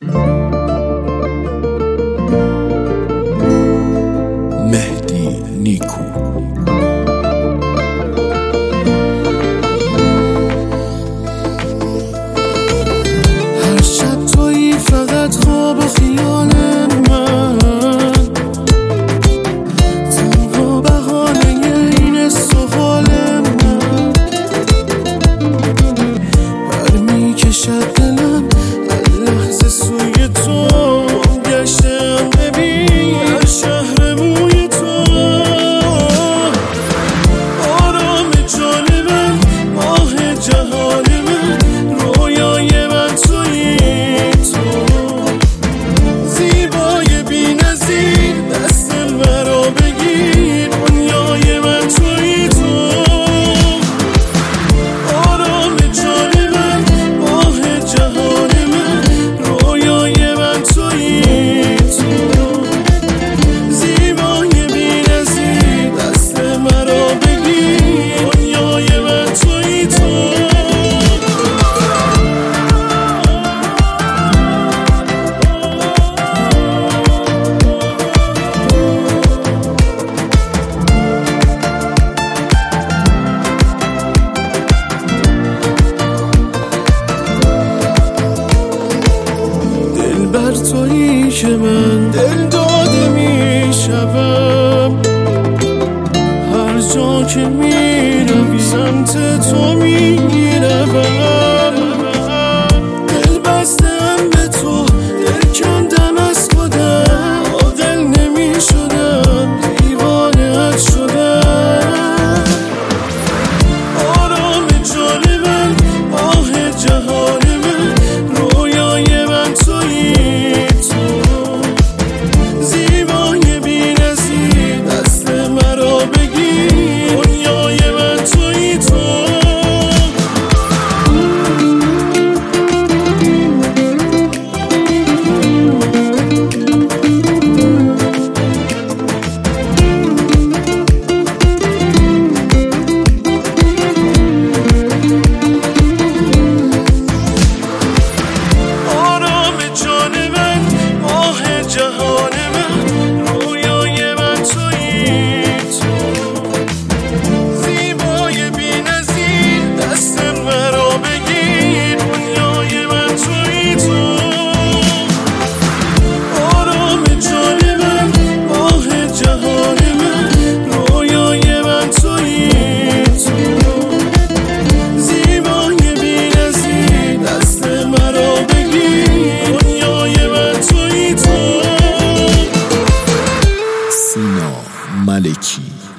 مهدی نیکو. هر شب تویی فقط خواب و خیال من، تنها بهانه این سوال من. برمیکشد دلم هر لحظه سوی تو، گشتم ببین هر شهر موی تو. آرام جان من، ماه جهان من، رویای من تویی تو. زیبای بی نظیر دست مرا بگیر، دنیای من تویی تو. آرام جان من، ماه جهان من، رویای من تویی تو. زیبای بی نظیر دست مرا بگیر، دنیای من تویی تو. دلبر تویی که من دل داده میشم، هر جا که میروی سمت تو میروم. دل بستم به تو، دل کندم از خودم، عاقل نمیشدم، دیوانه‌ات شدم. آرام جان من، ماه جهان من، رویای من تویی تو. زیبای بی نظیر دست مرا بگیر، دنیای من تویی تو. آرام جان من، ماه جهان من، رویای من تویی تو. زیبای بی نظیر دست مرا بگیر، دنیای من تویی تو. آرام جان من، ماه جهان من، رویای من تویی تو. زیبای بی نظیر دست مرا بگیر، دنیای من تویی تو. سینا ملکی.